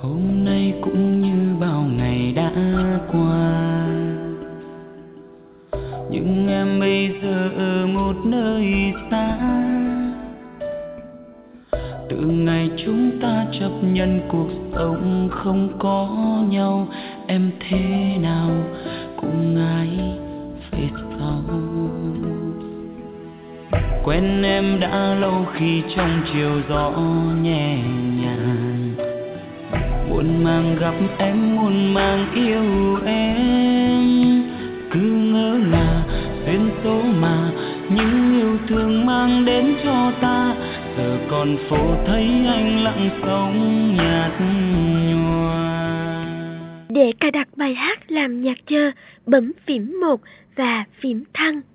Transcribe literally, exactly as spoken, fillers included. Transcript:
Hôm nay cũng như bao ngày đã qua, nhưng em bây giờ ở một nơi xa. Từ ngày chúng ta chấp nhận cuộc sống không có nhau, em thế nào cũng ngại về sau. Quen em đã lâu khi trong chiều gió nhẹ nhàng, muôn màng gặp em, muôn màng yêu em. Cứ ngỡ là duyên số mà những yêu thương mang đến cho ta, giờ còn phố thấy anh lặng sống nhạt nhòa. Để cài đặt bài hát làm nhạc chờ, bấm phím một và phím thăng.